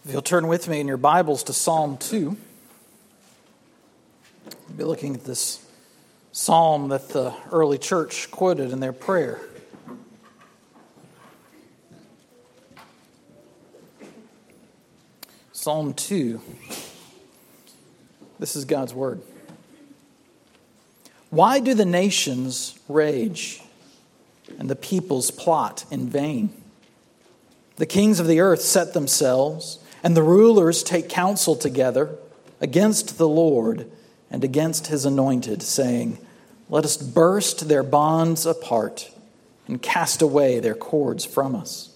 If you'll turn with me in your Bibles to Psalm 2, we'll be looking at this psalm that the early church quoted in their prayer. Psalm 2. This is God's word. Why do the nations rage and the peoples plot in vain? The kings of the earth set themselves, and the rulers take counsel together against the Lord and against his anointed, saying, "Let us burst their bonds apart and cast away their cords from us."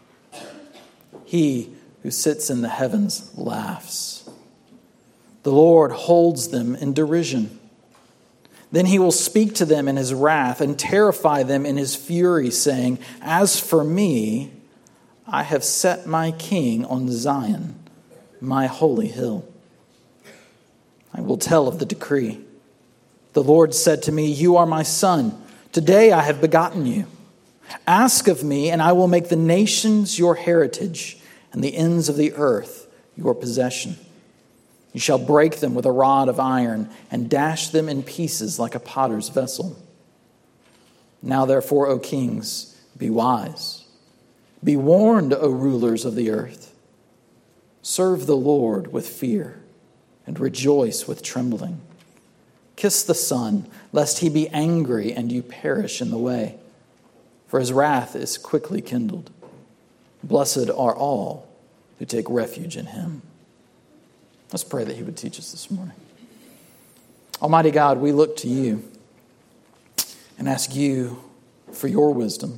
He who sits in the heavens laughs. The Lord holds them in derision. Then he will speak to them in his wrath and terrify them in his fury, saying, "As for me, I have set my king on Zion, my holy hill. I will tell of the decree. The Lord said to me, 'You are my son. Today I have begotten you. Ask of me, and I will make the nations your heritage and the ends of the earth your possession. You shall break them with a rod of iron and dash them in pieces like a potter's vessel.' Now therefore, O kings, be wise. Be warned, O rulers of the earth. Serve the Lord with fear and rejoice with trembling. Kiss the Son, lest he be angry and you perish in the way, for his wrath is quickly kindled. Blessed are all who take refuge in him." Let's pray that he would teach us this morning. Almighty God, we look to you and ask you for your wisdom,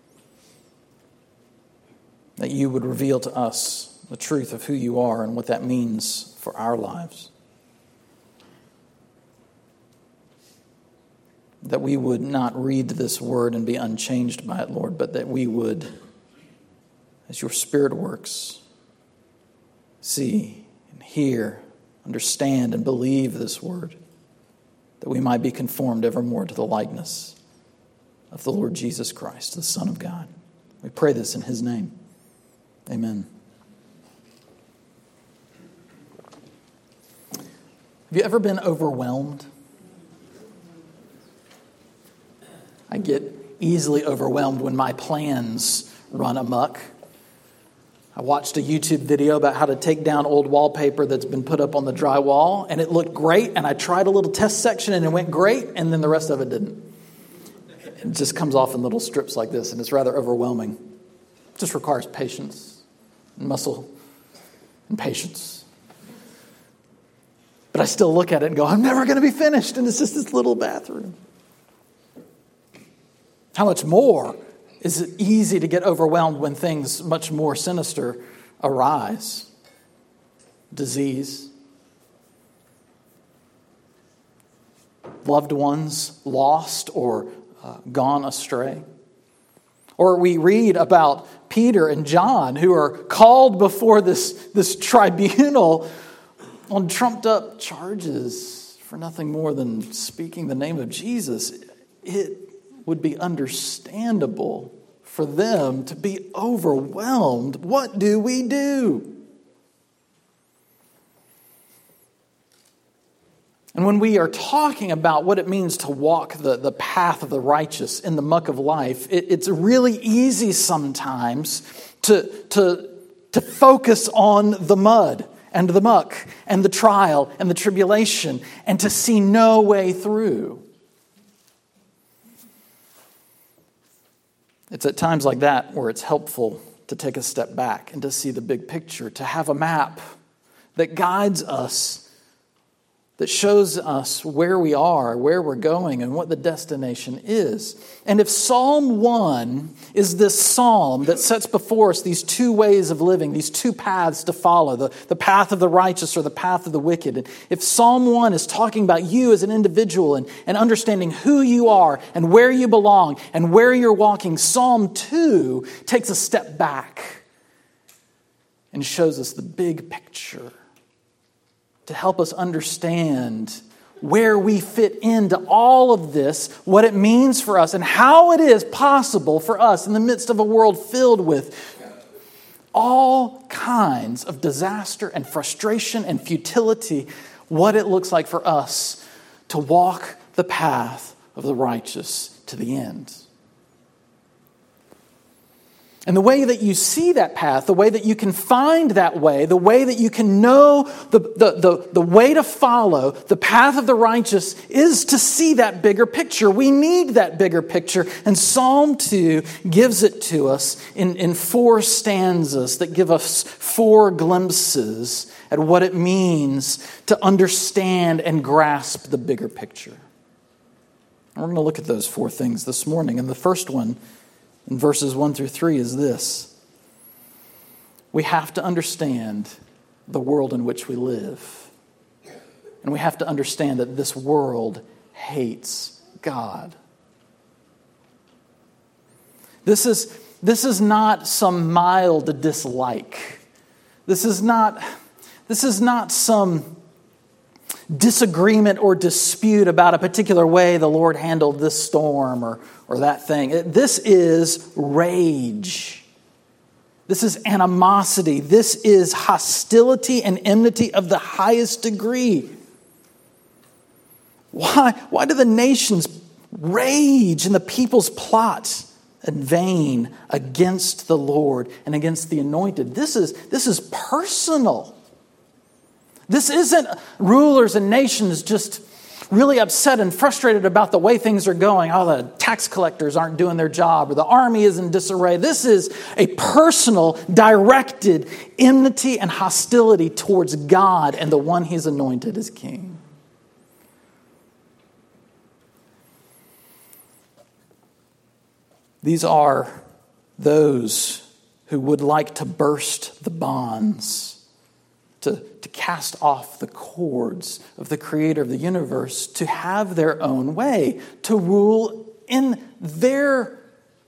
that you would reveal to us the truth of who you are and what that means for our lives. That we would not read this word and be unchanged by it, Lord, but that we would, as your Spirit works, see and hear, understand and believe this word, that we might be conformed evermore to the likeness of the Lord Jesus Christ, the Son of God. We pray this in his name. Amen. Have you ever been overwhelmed? I get easily overwhelmed when my plans run amok. I watched a YouTube video about how to take down old wallpaper that's been put up on the drywall, and it looked great, and I tried a little test section, and it went great, and then the rest of it didn't. It just comes off in little strips like this, and it's rather overwhelming. It just requires patience and muscle and patience. But I still look at it and go, I'm never going to be finished, and it's just this little bathroom. How much more is it easy to get overwhelmed when things much more sinister arise? Disease, loved ones lost or gone astray. Or we read about Peter and John who are called before this tribunal on trumped up charges for nothing more than speaking the name of Jesus. It would be understandable for them to be overwhelmed. What do we do? And when we are talking about what it means to walk the path of the righteous in the muck of life, it's really easy sometimes to focus on the mud and the muck and the trial and the tribulation and to see no way through. It's at times like that where it's helpful to take a step back and to see the big picture, to have a map that guides us, that shows us where we are, where we're going, and what the destination is. And if Psalm 1 is this psalm that sets before us these two ways of living, these two paths to follow, the path of the righteous or the path of the wicked, and if Psalm 1 is talking about you as an individual and understanding who you are and where you belong and where you're walking, Psalm 2 takes a step back and shows us the big picture, to help us understand where we fit into all of this, what it means for us, and how it is possible for us in the midst of a world filled with all kinds kinds of disaster and frustration and futility, what it looks like for us to walk the path of the righteous to the end. And the way that you see that path, the way that you can find that way, the way that you can know the way to follow, the path of the righteous, is to see that bigger picture. We need that bigger picture. And Psalm 2 gives it to us in 4 stanzas that give us 4 glimpses at what it means to understand and grasp the bigger picture. And we're going to look at those 4 things this morning. And the first one, in verses 1 through 3, is this. We have to understand the world in which we live. And we have to understand that this world hates God. This is not some mild dislike. This is not some disagreement or dispute about a particular way the Lord handled this storm or that thing. This is rage. This is animosity. This is hostility and enmity of the highest degree. Why do the nations rage and the peoples plot in vain against the Lord and against the anointed? This is personal. This isn't rulers and nations just really upset and frustrated about the way things are going. Oh, the tax collectors aren't doing their job, or the army is in disarray. This is a personal, directed enmity and hostility towards God and the one He's anointed as king. These are those who would like to burst the bonds, to cast off the cords of the Creator of the universe, to have their own way, to rule in their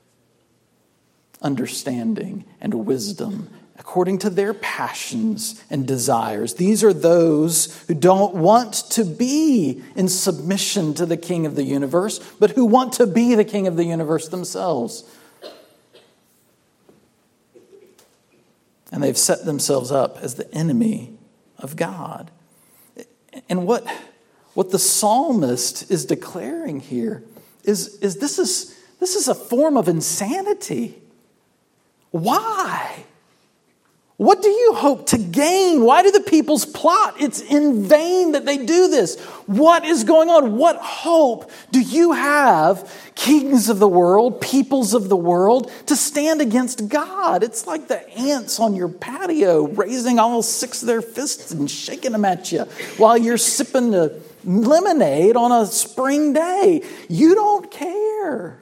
understanding and wisdom, according to their passions and desires. These are those who don't want to be in submission to the King of the universe, but who want to be the King of the universe themselves. And they've set themselves up as the enemy of God. And what the psalmist is declaring here is this is a form of insanity. Why? What do you hope to gain? Why do the peoples plot? It's in vain that they do this. What is going on? What hope do you have, kings of the world, peoples of the world, to stand against God? It's like the ants on your patio raising all 6 of their fists and shaking them at you while you're sipping the lemonade on a spring day. You don't care.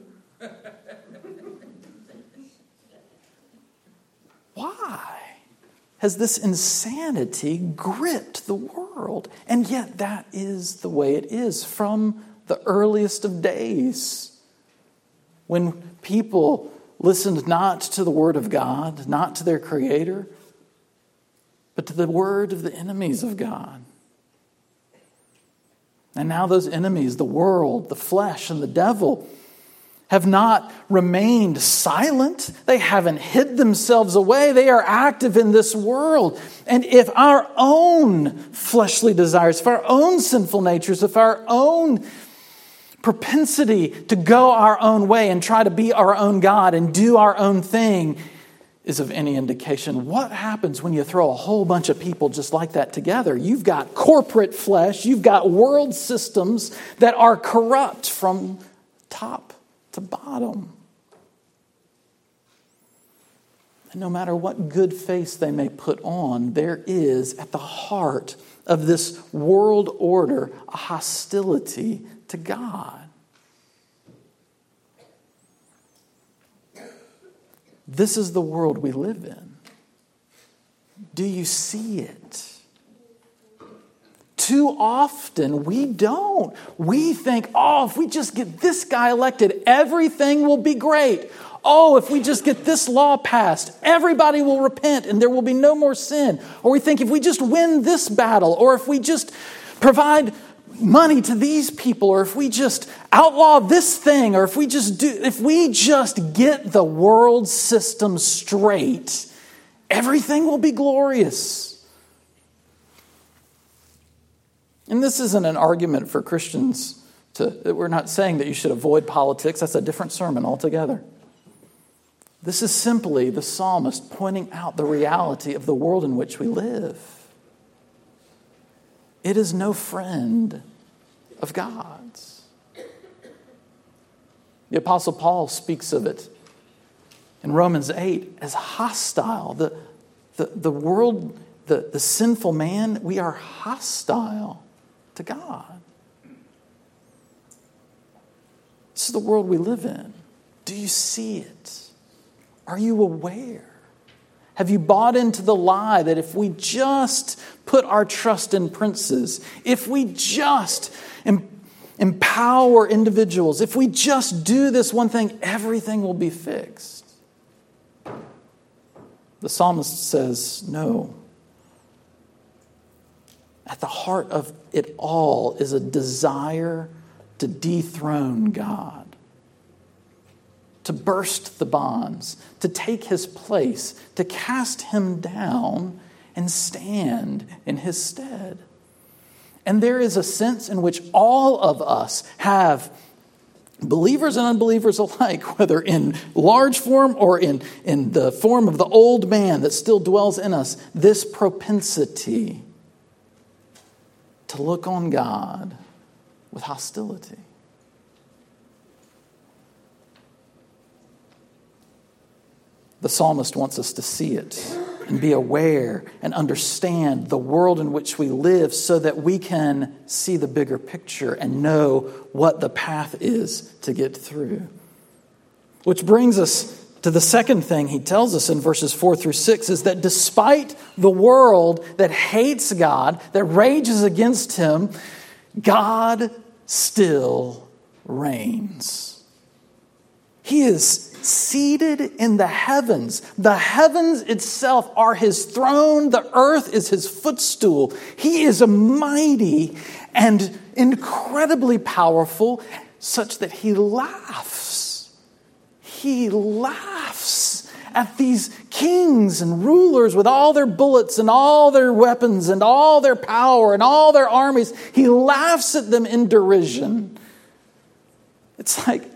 Why has this insanity gripped the world? And yet that is the way it is from the earliest of days. When people listened not to the word of God, not to their Creator, but to the word of the enemies of God. And now those enemies, the world, the flesh, and the devil, have not remained silent. They haven't hid themselves away. They are active in this world. And if our own fleshly desires, if our own sinful natures, if our own propensity to go our own way and try to be our own God and do our own thing is of any indication, what happens when you throw a whole bunch of people just like that together? You've got corporate flesh. You've got world systems that are corrupt from top to bottom. And no matter what good face they may put on, there is at the heart of this world order a hostility to God. This is the world we live in. Do you see it? Too often we don't. We think, if we just get this guy elected, everything will be great. If we just get this law passed, everybody will repent and there will be no more sin. Or we think if we just win this battle, or if we just provide money to these people, or if we just outlaw this thing, or if we just get the world system straight, everything will be glorious. And this isn't an argument for Christians we're not saying that you should avoid politics. That's a different sermon altogether. This is simply the psalmist pointing out the reality of the world in which we live. It is no friend of God's. The Apostle Paul speaks of it in Romans 8 as hostile. The world, the sinful man, we are hostile to God. This is the world we live in. Do you see it? Are you aware? Have you bought into the lie that if we just put our trust in princes, if we just empower individuals, if we just do this one thing, everything will be fixed? The psalmist says, no. At the heart of it all is a desire to dethrone God, to burst the bonds, to take his place, to cast him down and stand in his stead. And there is a sense in which all of us have, believers and unbelievers alike, whether in large form or in the form of the old man that still dwells in us, this propensity to look on God with hostility. The psalmist wants us to see it and be aware and understand the world in which we live so that we can see the bigger picture and know what the path is to get through. Which brings us to the second thing he tells us in verses 4 through 6 is that despite the world that hates God, that rages against him, God still reigns. He is seated in the heavens. The heavens itself are his throne. The earth is his footstool. He is mighty and incredibly powerful, such that he laughs. He laughs at these kings and rulers with all their bullets and all their weapons and all their power and all their armies. He laughs at them in derision. It's like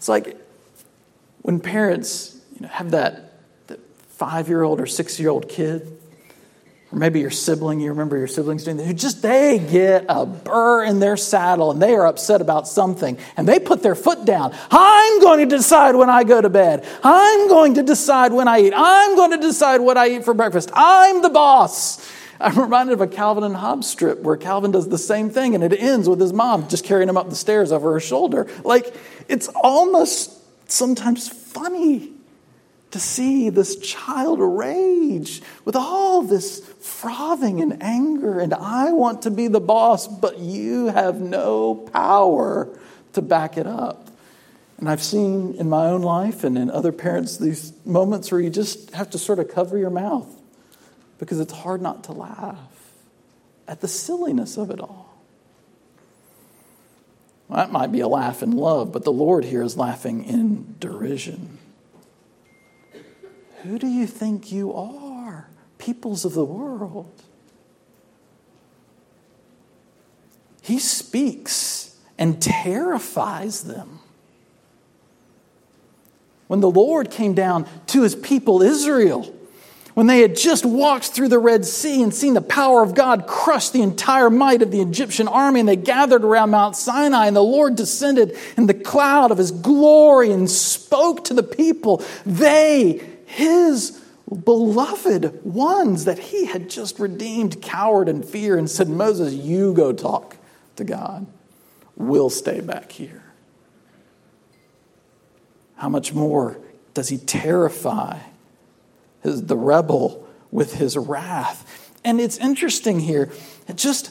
when parents have that 5-year-old or 6-year-old kid, or maybe your sibling, you remember your siblings doing that, they get a burr in their saddle and they are upset about something and they put their foot down. I'm going to decide when I go to bed. I'm going to decide when I eat. I'm going to decide what I eat for breakfast. I'm the boss. I'm reminded of a Calvin and Hobbes strip where Calvin does the same thing and it ends with his mom just carrying him up the stairs over her shoulder. It's almost sometimes funny to see this child rage with all this frothing and anger, and I want to be the boss, but you have no power to back it up. And I've seen in my own life and in other parents these moments where you just have to sort of cover your mouth because it's hard not to laugh at the silliness of it all. Well, that might be a laugh in love, but the Lord here is laughing in derision. Who do you think you are, peoples of the world? He speaks and terrifies them. When the Lord came down to his people Israel, when they had just walked through the Red Sea and seen the power of God crush the entire might of the Egyptian army, and they gathered around Mount Sinai, and the Lord descended in the cloud of his glory and spoke to the people. They, his beloved ones that he had just redeemed, cowered in fear and said, Moses, you go talk to God. We'll stay back here. How much more does he terrify the rebel with his wrath? And it's interesting here, just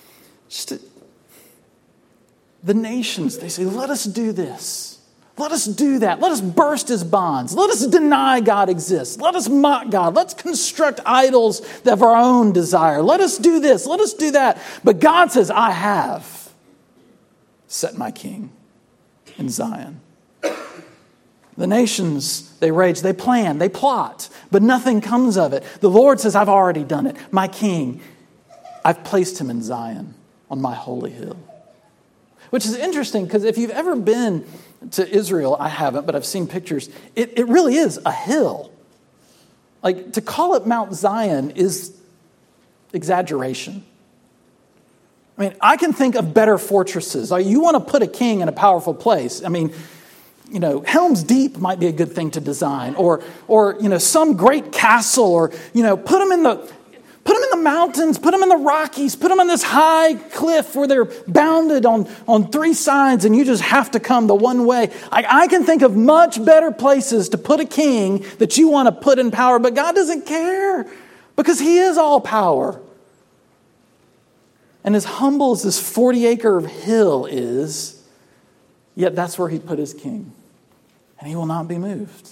the nations, they say, let us do this. Let us do that. Let us burst his bonds. Let us deny God exists. Let us mock God. Let's construct idols of our own desire. Let us do this. Let us do that. But God says, I have set my king in Zion. The nations, they rage, they plan, they plot, but nothing comes of it. The Lord says, I've already done it. My king, I've placed him in Zion on my holy hill. Which is interesting because if you've ever been to Israel, I haven't, but I've seen pictures, it really is a hill. Like, to call it Mount Zion is exaggeration. I mean, I can think of better fortresses. You want to put a king in a powerful place. I mean, Helm's Deep might be a good thing to design, or some great castle, or put them in the mountains, put them in the Rockies, put them on this high cliff where they're bounded on three sides, and you just have to come the one way. I can think of much better places to put a king that you want to put in power, but God doesn't care because He is all power. And as humble as this 40-acre hill is, yet that's where He put His king. And He will not be moved.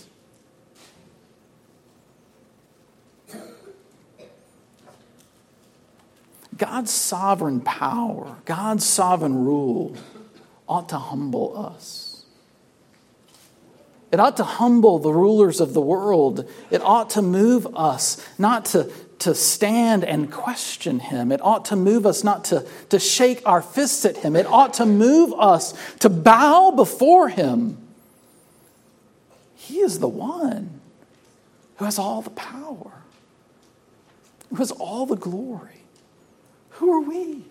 God's sovereign power, God's sovereign rule ought to humble us. It ought to humble the rulers of the world. It ought to move us not to stand and question Him. It ought to move us not to shake our fists at Him. It ought to move us to bow before Him. He is the one who has all the power, who has all the glory. Who are we?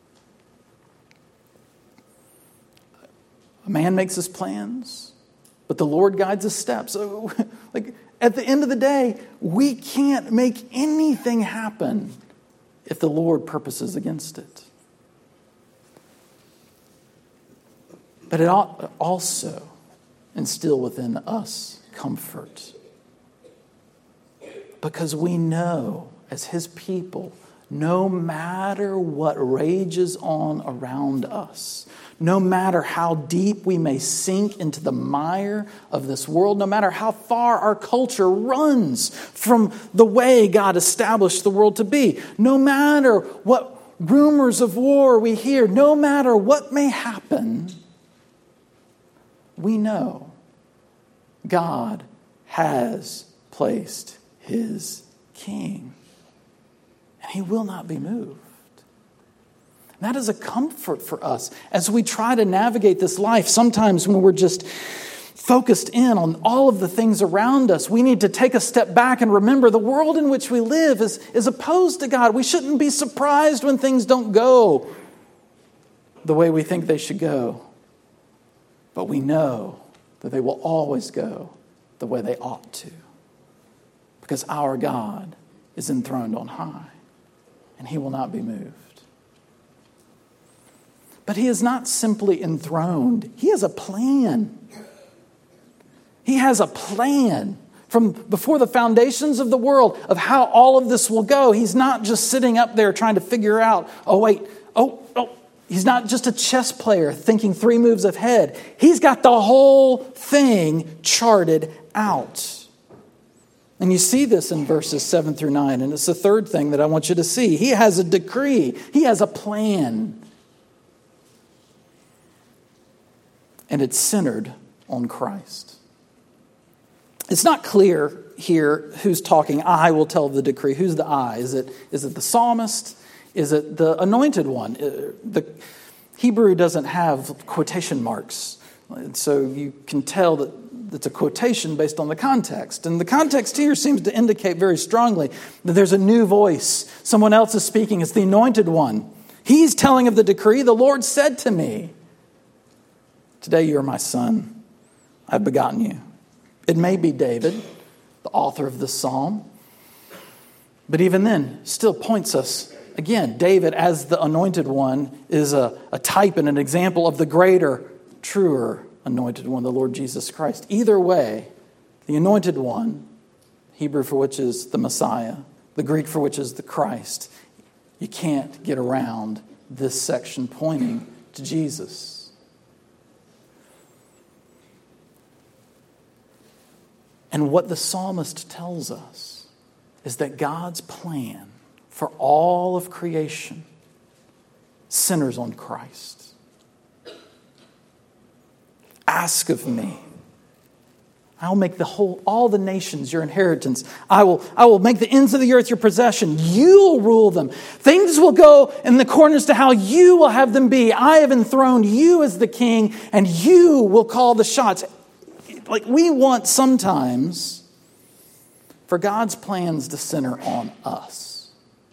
A man makes his plans, but the Lord guides his steps. So, at the end of the day, we can't make anything happen if the Lord purposes against it. But it ought also instill within us comfort. Because we know, as His people, no matter what rages on around us, no matter how deep we may sink into the mire of this world, no matter how far our culture runs from the way God established the world to be, no matter what rumors of war we hear, no matter what may happen, we know God has placed His king. And He will not be moved. And that is a comfort for us as we try to navigate this life. Sometimes when we're just focused in on all of the things around us, we need to take a step back and remember the world in which we live is opposed to God. We shouldn't be surprised when things don't go the way we think they should go. But we know that they will always go the way they ought to. Because our God is enthroned on high. And He will not be moved. But He is not simply enthroned. He has a plan. He has a plan from before the foundations of the world of how all of this will go. He's not just sitting up there trying to figure out, He's not just a chess player thinking 3 moves ahead. He's got the whole thing charted out. And you see this in verses 7 through 9. And it's the third thing that I want you to see. He has a decree. He has a plan. And it's centered on Christ. It's not clear here who's talking. I will tell the decree. Who's the I? Is it the psalmist? Is it the anointed one? The Hebrew doesn't have quotation marks. So you can tell that it's a quotation based on the context. And the context here seems to indicate very strongly that there's a new voice. Someone else is speaking. It's the anointed one. He's telling of the decree. The Lord said to me, "Today you are my son. I've begotten you." It may be David, the author of this psalm. But even then, still points us, again, David as the anointed one is a type and an example of the greater, truer anointed one, the Lord Jesus Christ. Either way, the anointed one, Hebrew for which is the Messiah, the Greek for which is the Christ, you can't get around this section pointing to Jesus. And what the psalmist tells us is that God's plan for all of creation centers on Christ. Ask of me, I'll make all the nations your inheritance. I will make the ends of the earth your possession. You will rule them. Things will go in accordance to how you will have them be. I have enthroned you as the king, and you will call the shots. Like we want sometimes for God's plans to center on us.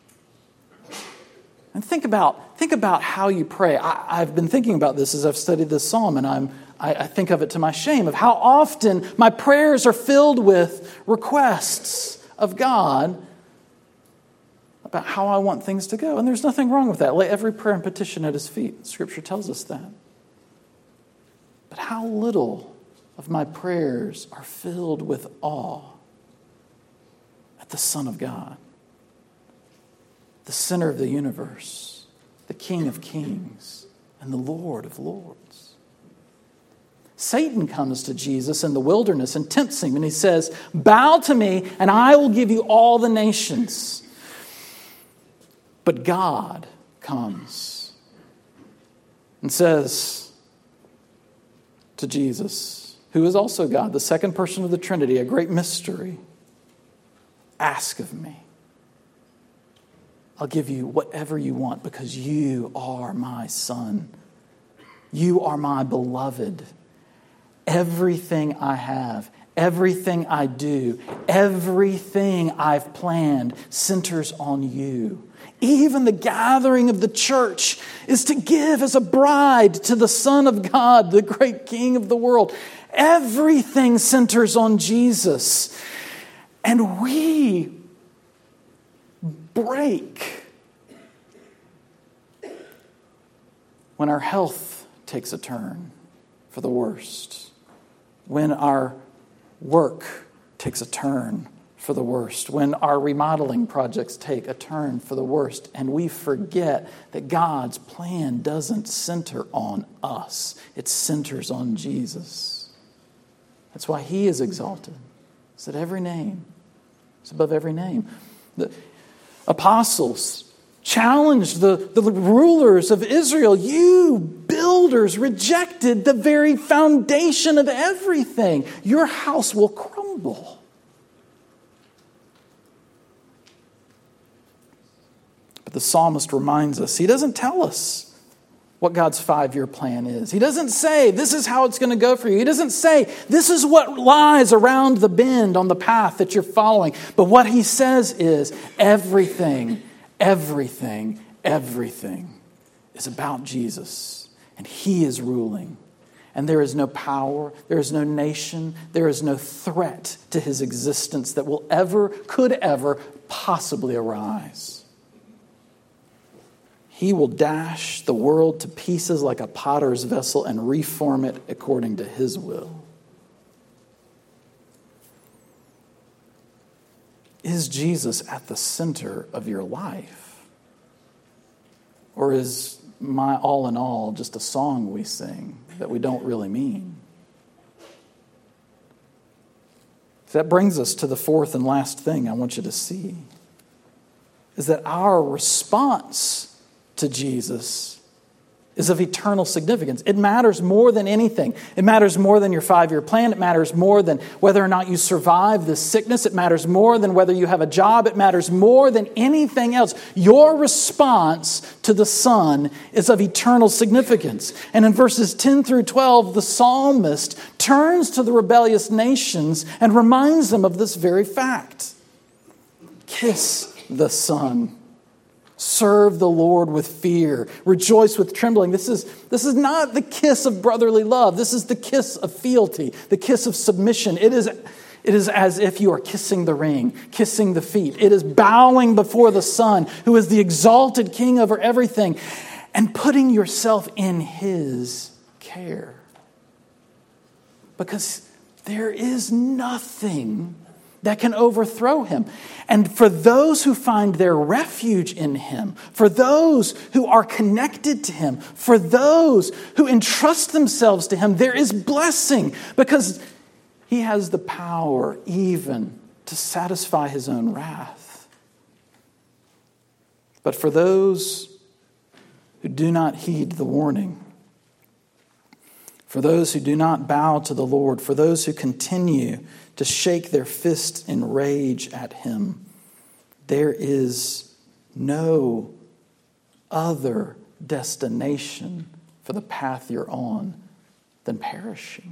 And think about how you pray. I've been thinking about this as I've studied this psalm, and I think of it to my shame, of how often my prayers are filled with requests of God about how I want things to go. And there's nothing wrong with that. Lay every prayer and petition at His feet. Scripture tells us that. But how little of my prayers are filled with awe at the Son of God, the center of the universe, the King of kings, and the Lord of lords. Satan comes to Jesus in the wilderness and tempts him, and he says, "Bow to me, and I will give you all the nations." But God comes and says to Jesus, who is also God, the second person of the Trinity, a great mystery, "Ask of me. I'll give you whatever you want because you are my son. You are my beloved. Everything I have, everything I do, everything I've planned centers on you. Even the gathering of the church is to give as a bride to the Son of God, the great King of the world. Everything centers on Jesus. And we break when our health takes a turn for the worst. When our work takes a turn for the worst, when our remodeling projects take a turn for the worst, and we forget that God's plan doesn't center on us, it centers on Jesus. That's why He is exalted. It's that every name is above every name. The apostles challenged the rulers of Israel. You builders rejected the very foundation of everything. Your house will crumble. But the psalmist reminds us, he doesn't tell us what God's 5-year plan is. He doesn't say, this is how it's going to go for you. He doesn't say, this is what lies around the bend on the path that you're following. But what he says is, everything is about Jesus. And He is ruling. And there is no power, there is no nation, there is no threat to His existence that could ever possibly arise. He will dash the world to pieces like a potter's vessel and reform it according to His will. Is Jesus at the center of your life? Or is my all in all just a song we sing that we don't really mean? So that brings us to the fourth and last thing I want you to see, is that our response to Jesus is of eternal significance. It matters more than anything. It matters more than your 5-year plan. It matters more than whether or not you survive this sickness. It matters more than whether you have a job. It matters more than anything else. Your response to the Son is of eternal significance. And in verses 10 through 12, the psalmist turns to the rebellious nations and reminds them of this very fact. Kiss the Son. Serve the Lord with fear. Rejoice with trembling. This is not the kiss of brotherly love. This is the kiss of fealty, the kiss of submission. It is as if you are kissing the ring, kissing the feet. It is bowing before the Son, who is the exalted King over everything, and putting yourself in His care. Because there is nothing that can overthrow Him. And for those who find their refuge in Him, for those who are connected to Him, for those who entrust themselves to Him, there is blessing, because He has the power even to satisfy His own wrath. But for those who do not heed the warning, for those who do not bow to the Lord, for those who continue to shake their fist in rage at him. There is no other destination for the path you're on than perishing.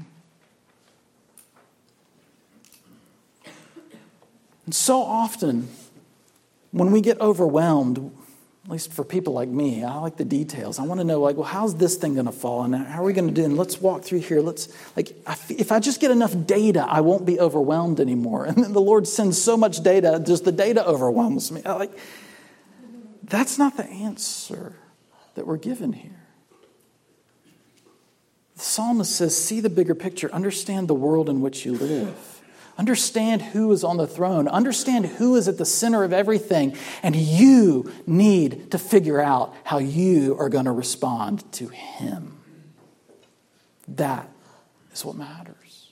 And so often, when we get overwhelmed, at least for people like me, I like the details. I want to know, well, how's this thing going to fall? And how are we going to do it? And let's walk through here. If I just get enough data, I won't be overwhelmed anymore. And then the Lord sends so much data, just the data overwhelms me. That's not the answer that we're given here. The psalmist says, see the bigger picture. Understand the world in which you live. Understand who is on the throne. Understand who is at the center of everything. And you need to figure out how you are going to respond to him. That is what matters.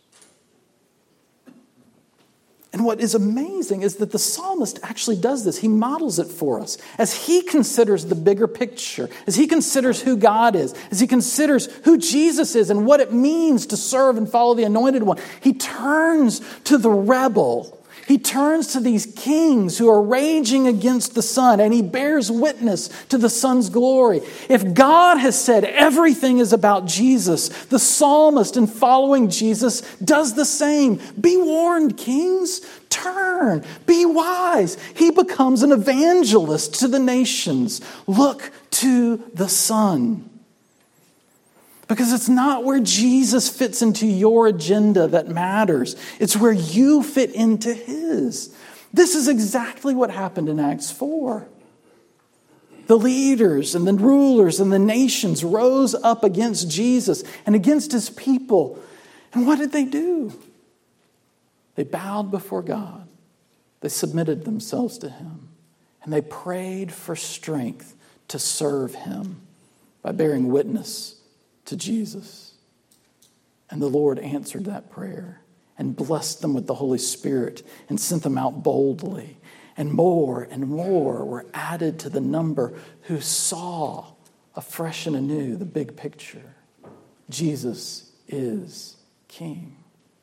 And what is amazing is that the psalmist actually does this. He models it for us. As he considers the bigger picture, as he considers who God is, as he considers who Jesus is and what it means to serve and follow the Anointed One, he turns to the rebel. He turns to these kings who are raging against the Son, and he bears witness to the Son's glory. If God has said everything is about Jesus, the psalmist in following Jesus does the same. Be warned, kings. Turn. Be wise. He becomes an evangelist to the nations. Look to the Son. Because it's not where Jesus fits into your agenda that matters. It's where you fit into his. This is exactly what happened in Acts 4. The leaders and the rulers and the nations rose up against Jesus and against his people. And what did they do? They bowed before God. They submitted themselves to him. And they prayed for strength to serve him by bearing witness to Jesus. And the Lord answered that prayer and blessed them with the Holy Spirit and sent them out boldly. And more were added to the number who saw afresh and anew the big picture. Jesus is King.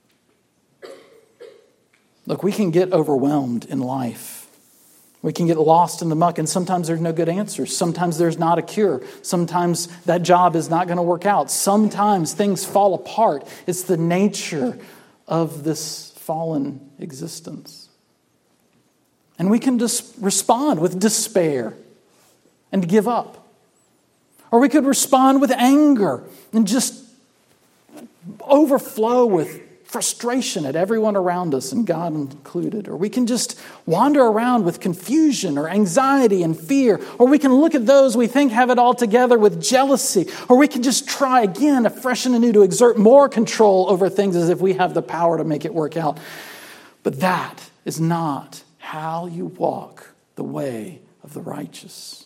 Look, we can get overwhelmed in life. We can get lost in the muck, and sometimes there's no good answers. Sometimes there's not a cure. Sometimes that job is not going to work out. Sometimes things fall apart. It's the nature of this fallen existence. And we can just respond with despair and give up. Or we could respond with anger and just overflow with frustration at everyone around us, and God included. Or we can just wander around with confusion or anxiety and fear. Or we can look at those we think have it all together with jealousy. Or we can just try again, afresh and anew, to exert more control over things as if we have the power to make it work out. But that is not how you walk the way of the righteous.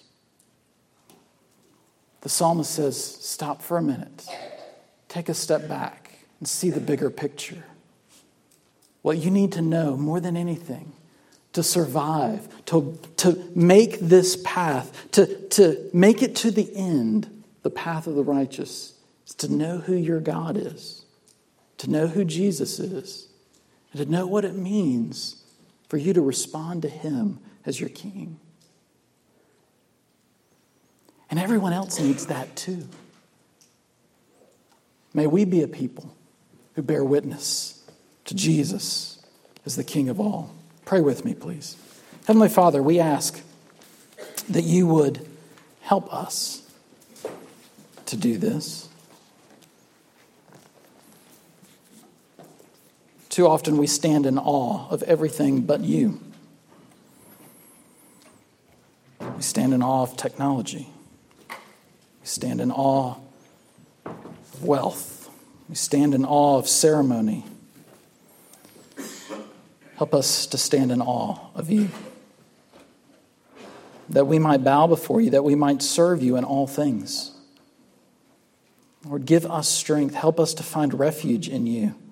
The psalmist says, stop for a minute. Take a step back and see the bigger picture. What you need to know more than anything to survive, to make this path, to make it to the end, the path of the righteous, is to know who your God is, to know who Jesus is, and to know what it means for you to respond to him as your King. And everyone else needs that too. May we be a people who bear witness to Jesus as the King of all. Pray with me, please. Heavenly Father, we ask that you would help us to do this. Too often we stand in awe of everything but you. We stand in awe of technology. We stand in awe of wealth. We stand in awe of ceremony. Help us to stand in awe of you, that we might bow before you, that we might serve you in all things. Lord, give us strength. Help us to find refuge in you.